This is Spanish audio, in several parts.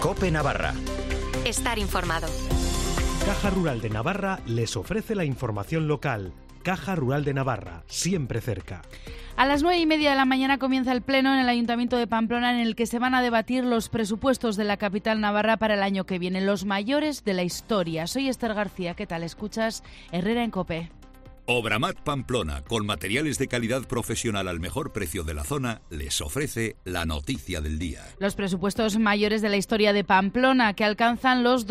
COPE Navarra. Estar informado. Caja Rural de Navarra les ofrece la información local. Caja Rural de Navarra, siempre cerca. A las 9:30 de la mañana comienza el pleno en el Ayuntamiento de Pamplona, en el que se van a debatir los presupuestos de la capital navarra para el año que viene, los mayores de la historia. Soy Esther García, ¿qué tal? Escuchas Herrera en COPE. Obramat Pamplona, con materiales de calidad profesional al mejor precio de la zona, les ofrece la noticia del día. Los presupuestos mayores de la historia de Pamplona, que alcanzan los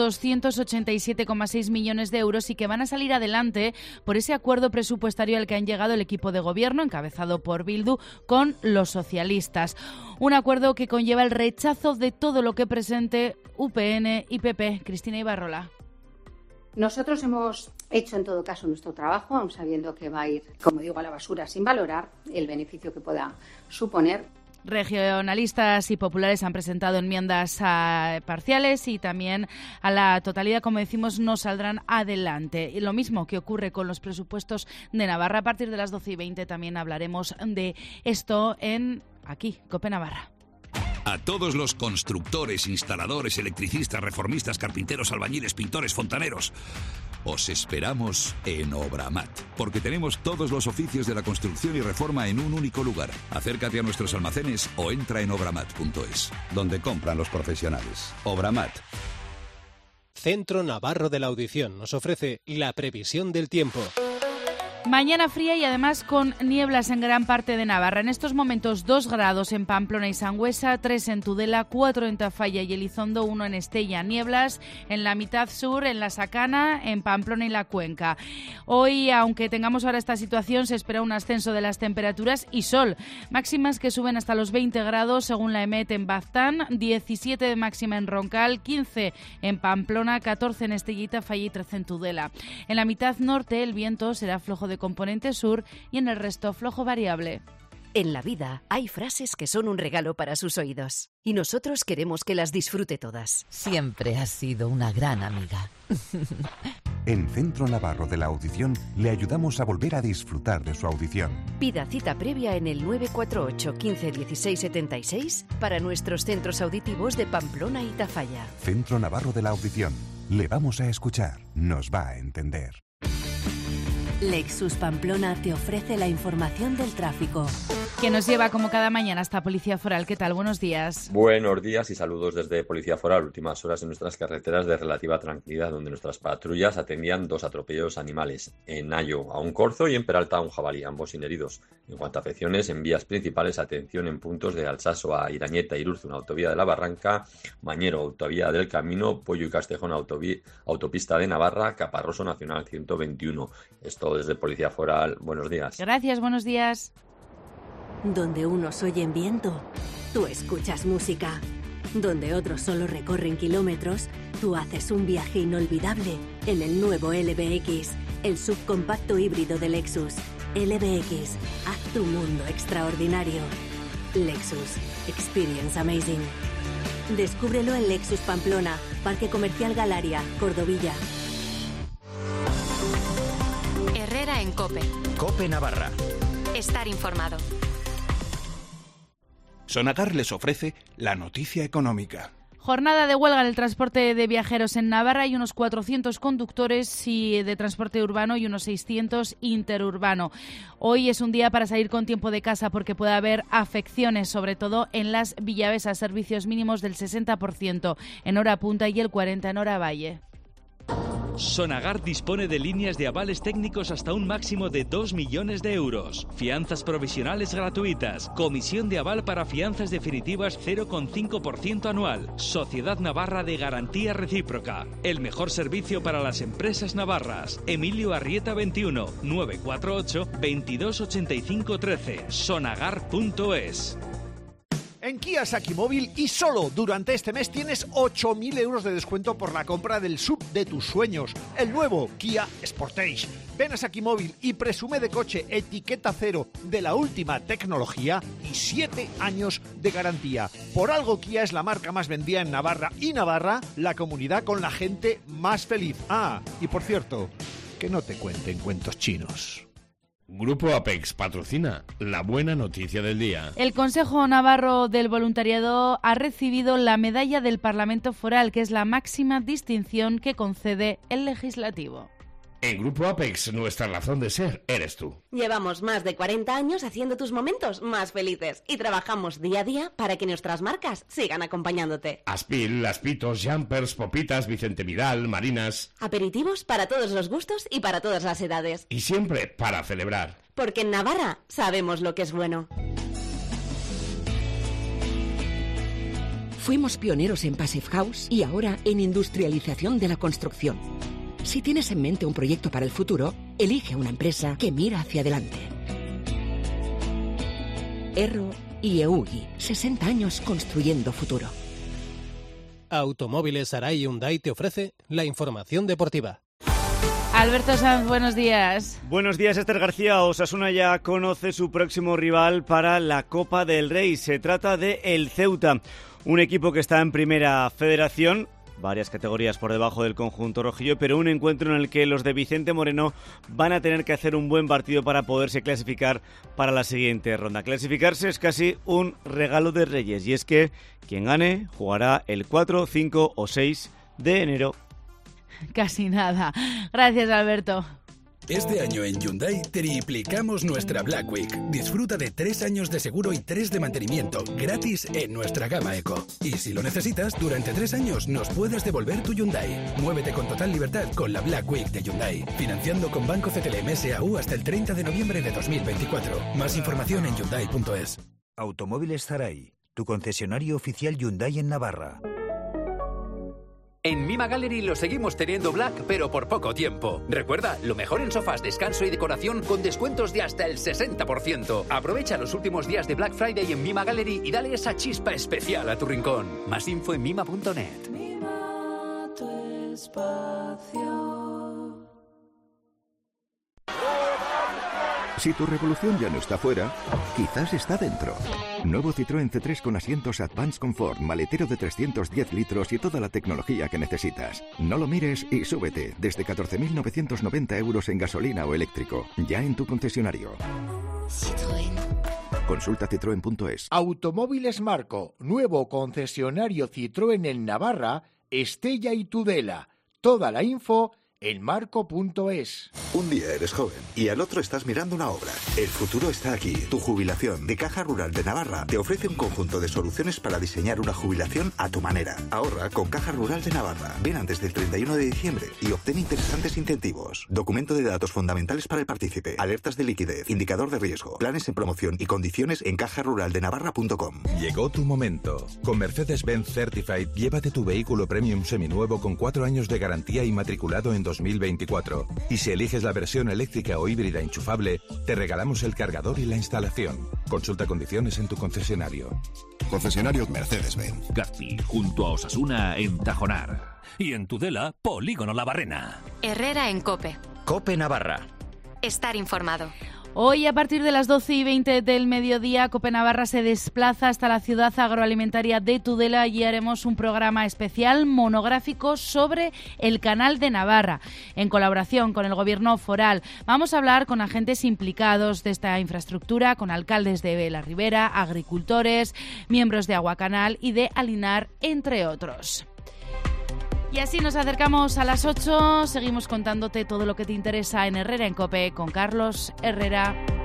287,6 millones de euros y que van a salir adelante por ese acuerdo presupuestario al que han llegado el equipo de gobierno, encabezado por Bildu, con los socialistas. Un acuerdo que conlleva el rechazo de todo lo que presente UPN y PP. Cristina Ibarrola. Nosotros hemos hecho en todo caso nuestro trabajo, aun sabiendo que va a ir, como digo, a la basura sin valorar el beneficio que pueda suponer. Regionalistas y populares han presentado enmiendas parciales y también a la totalidad, como decimos, no saldrán adelante. Y lo mismo que ocurre con los presupuestos de Navarra. A partir de las 12:20 también hablaremos de esto en aquí, COPE Navarra. A todos los constructores, instaladores, electricistas, reformistas, carpinteros, albañiles, pintores, fontaneros, os esperamos en Obramat, porque tenemos todos los oficios de la construcción y reforma en un único lugar. Acércate a nuestros almacenes o entra en obramat.es, donde compran los profesionales. Obramat. Centro Navarro de la Audición nos ofrece la previsión del tiempo. Mañana fría y además con nieblas en gran parte de Navarra. En estos momentos 2 grados en Pamplona y Sangüesa, 3 en Tudela, 4 en Tafalla y Elizondo, 1 en Estella. Nieblas en la mitad sur, en la Sacana, en Pamplona y la Cuenca. Hoy, aunque tengamos ahora esta situación, se espera un ascenso de las temperaturas y sol. Máximas que suben hasta los 20 grados según la EMET en Baztán, 17 de máxima en Roncal, 15 en Pamplona, 14 en Estella y Tafalla y 13 en Tudela. En la mitad norte el viento será flojo de componente sur y en el resto flojo variable. En la vida hay frases que son un regalo para sus oídos y nosotros queremos que las disfrute todas. Siempre has sido una gran amiga. En Centro Navarro de la Audición le ayudamos a volver a disfrutar de su audición. Pida cita previa en el 948 15 16 76 para nuestros centros auditivos de Pamplona y Tafalla. Centro Navarro de la Audición. Le vamos a escuchar, nos va a entender. Lexus Pamplona te ofrece la información del tráfico. Que nos lleva como cada mañana hasta Policía Foral. ¿Qué tal? Buenos días. Buenos días y saludos desde Policía Foral. Últimas horas en nuestras carreteras de relativa tranquilidad, donde nuestras patrullas atendían 2 atropellos animales. En Ayo a un corzo y en Peralta a un jabalí, ambos sin heridos. En cuanto a afecciones, en vías principales, atención en puntos de Alsaso a Irañeta, Irurzun, autovía de la Barranca, Mañero, autovía del Camino, Pollo y Castejón, autopista de Navarra, Caparroso Nacional 121. Esto desde Policía Foral. Buenos días. Gracias, buenos días. Donde unos oyen viento, tú escuchas música. Donde otros solo recorren kilómetros, tú haces un viaje inolvidable en el nuevo LBX, el subcompacto híbrido de Lexus. LBX, haz tu mundo extraordinario. Lexus, experience amazing. Descúbrelo en Lexus Pamplona, Parque Comercial Galaria, Cordovilla. Herrera en COPE. COPE Navarra. Estar informado. Sonagar les ofrece la noticia económica. Jornada de huelga en el transporte de viajeros en Navarra. Hay unos 400 conductores de transporte urbano y unos 600 interurbano. Hoy es un día para salir con tiempo de casa porque puede haber afecciones, sobre todo en las Villavesas, servicios mínimos del 60% en hora punta y el 40% en hora valle. Sonagar dispone de líneas de avales técnicos hasta un máximo de 2 millones de euros. Fianzas provisionales gratuitas. Comisión de aval para fianzas definitivas 0,5% anual. Sociedad Navarra de Garantía Recíproca. El mejor servicio para las empresas navarras. Emilio Arrieta 21 948 22 85 13. Sonagar.es. En Kia Sakimóvil y solo durante este mes tienes 8.000 euros de descuento por la compra del SUV de tus sueños, el nuevo Kia Sportage. Ven a Sakimóvil y presume de coche etiqueta cero de la última tecnología y 7 años de garantía. Por algo Kia es la marca más vendida en Navarra y Navarra, la comunidad con la gente más feliz. Ah, y por cierto, que no te cuenten cuentos chinos. Grupo Apex patrocina la buena noticia del día. El Consejo Navarro del Voluntariado ha recibido la Medalla del Parlamento Foral, que es la máxima distinción que concede el Legislativo. En Grupo Apex, nuestra razón de ser eres tú. Llevamos más de 40 años haciendo tus momentos más felices y trabajamos día a día para que nuestras marcas sigan acompañándote. Aspil, Aspitos, Jumpers, Popitas, Vicente Vidal, Marinas. Aperitivos para todos los gustos y para todas las edades. Y siempre para celebrar. Porque en Navarra sabemos lo que es bueno. Fuimos pioneros en Passive House y ahora en industrialización de la construcción. Si tienes en mente un proyecto para el futuro, elige una empresa que mira hacia adelante. Erro y EUGI, 60 años construyendo futuro. Automóviles Arai Hyundai te ofrece la información deportiva. Alberto Sanz, buenos días. Buenos días, Esther García. Osasuna ya conoce su próximo rival para la Copa del Rey. Se trata de el Ceuta, un equipo que está en Primera Federación, varias categorías por debajo del conjunto rojillo, pero un encuentro en el que los de Vicente Moreno van a tener que hacer un buen partido para poderse clasificar para la siguiente ronda. Clasificarse es casi un regalo de Reyes, y es que quien gane jugará el 4, 5 o 6 de enero. Casi nada. Gracias, Alberto. Este año en Hyundai triplicamos nuestra Black Week. Disfruta de 3 años de seguro y 3 de mantenimiento gratis en nuestra gama Eco. Y si lo necesitas, durante 3 años nos puedes devolver tu Hyundai. Muévete con total libertad con la Black Week de Hyundai, financiando con Banco CTLM S.A.U. hasta el 30 de noviembre de 2024. Más información en Hyundai.es. Automóviles Zaray, tu concesionario oficial Hyundai en Navarra. En Mima Gallery lo seguimos teniendo black, pero por poco tiempo. Recuerda, lo mejor en sofás, descanso y decoración con descuentos de hasta el 60%. Aprovecha los últimos días de Black Friday en Mima Gallery y dale esa chispa especial a tu rincón. Más info en mima.net. Mima, tu espacio. Si tu revolución ya no está fuera, quizás está dentro. Nuevo Citroën C3 con asientos Advanced Comfort, maletero de 310 litros y toda la tecnología que necesitas. No lo mires y súbete desde 14.990 euros en gasolina o eléctrico. Ya en tu concesionario. Citroën. Consulta citroen.es. Automóviles Marco, nuevo concesionario Citroën en Navarra, Estella y Tudela. Toda la info en marco.es. Un día eres joven y al otro estás mirando una obra. El futuro está aquí. Tu jubilación de Caja Rural de Navarra te ofrece un conjunto de soluciones para diseñar una jubilación a tu manera. Ahorra con Caja Rural de Navarra. Ven antes del 31 de diciembre y obtén interesantes incentivos. Documento de datos fundamentales para el partícipe, alertas de liquidez, indicador de riesgo, planes en promoción y condiciones en cajaruraldenavarra.com. Llegó tu momento. Con Mercedes-Benz Certified, llévate tu vehículo premium seminuevo con 4 años de garantía y matriculado en 2024. Y si eliges la versión eléctrica o híbrida enchufable, te regalamos el cargador y la instalación. Consulta condiciones en tu concesionario. Concesionarios Mercedes-Benz. Gazpi, junto a Osasuna en Tajonar. Y en Tudela, Polígono La Barrena. Herrera en COPE. COPE Navarra. Estar informado. Hoy, a partir de las 12:20 del mediodía, COPE Navarra se desplaza hasta la ciudad agroalimentaria de Tudela y haremos un programa especial monográfico sobre el Canal de Navarra, en colaboración con el Gobierno foral. Vamos a hablar con agentes implicados de esta infraestructura, con alcaldes de la Ribera, agricultores, miembros de Aguacanal y de Alinar, entre otros. Y así nos acercamos a las 8, seguimos contándote todo lo que te interesa en Herrera en COPE con Carlos Herrera.